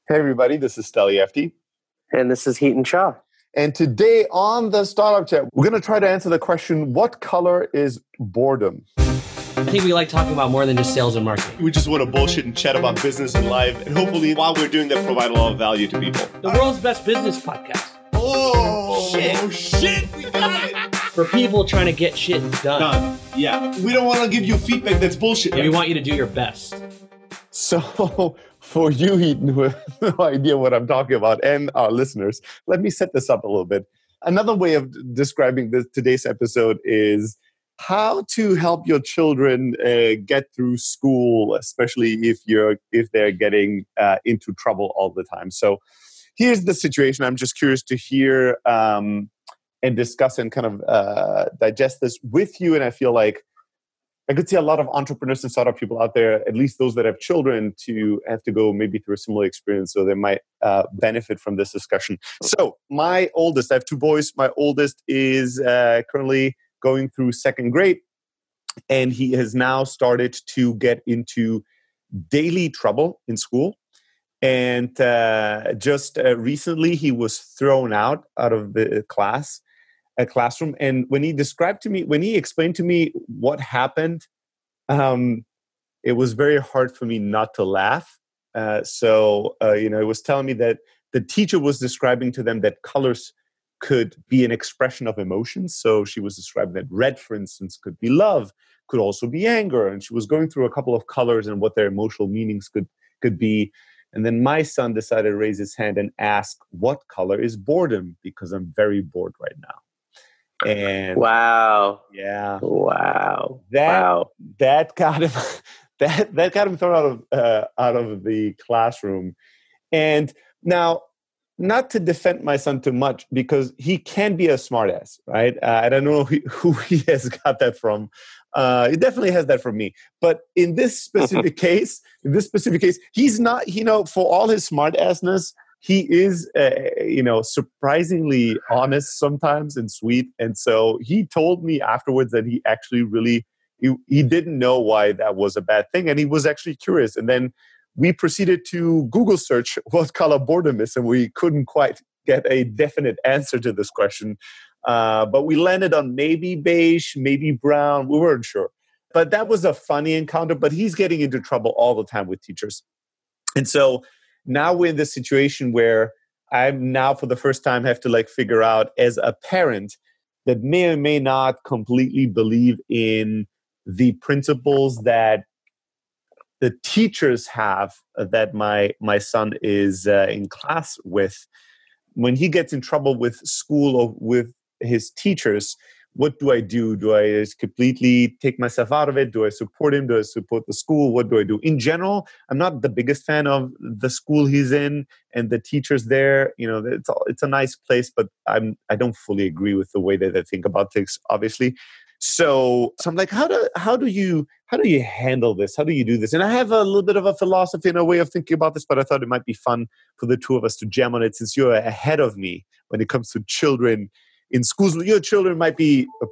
Hey everybody, this is Steli FD. And this is Heaton Shah. And today on the Startup Chat, we're going to try to answer the question, what color is boredom? I think we like talking about more than just sales and marketing. We just want to bullshit and chat about business and life. And hopefully while we're doing that, provide a lot of value to people. The world's best business podcast. Oh, shit. We got it. For people trying to get shit done. Yeah. We don't want to give you feedback that's bullshit. Yeah, we want you to do your best. So for you, Heaton, who have no idea what I'm talking about, and our listeners, let me set this up a little bit. Another way of describing today's episode is how to help your children get through school, especially if they're getting into trouble all the time. So here's the situation. I'm just curious to hear and discuss and kind of digest this with you. And I feel like I could see a lot of entrepreneurs and startup people out there, at least those that have children, to have to go maybe through a similar experience. So they might benefit from this discussion. So my oldest, I have two boys. My oldest is currently going through second grade, and he has now started to get into daily trouble in school. And just recently, he was thrown out of the classroom. And when he explained to me what happened, it was very hard for me not to laugh. It was telling me that the teacher was describing to them that colors could be an expression of emotions. So she was describing that red, for instance, could be love, could also be anger. And she was going through a couple of colors and what their emotional meanings could be. And then my son decided to raise his hand and ask, what color is boredom? Because I'm very bored right now. And wow. Yeah. Wow. That got him thrown out of the classroom. And now, not to defend my son too much, because he can be a smartass, right? I don't know who he has got that from. He definitely has that from me. But in this specific case, he's not, for all his smartassness, he is, surprisingly honest sometimes and sweet. And so he told me afterwards that he actually he didn't know why that was a bad thing. And he was actually curious. And then we proceeded to Google search what color boredom is. And we couldn't quite get a definite answer to this question. But we landed on maybe beige, maybe brown. We weren't sure. But that was a funny encounter. But he's getting into trouble all the time with teachers. And so now we're in this situation where I'm now for the first time have to figure out as a parent that may or may not completely believe in the principles that the teachers have that my son is in class with. When he gets in trouble with school or with his teachers, what do I do? Do I just completely take myself out of it? Do I support him? Do I support the school? What do I do? In general, I'm not the biggest fan of the school he's in and the teachers there. It's a nice place, but I don't fully agree with the way that they think about things, obviously. So I'm like, how do you handle this? How do you do this? And I have a little bit of a philosophy and a way of thinking about this, but I thought it might be fun for the two of us to jam on it, since you're ahead of me when it comes to children in schools. Your children might be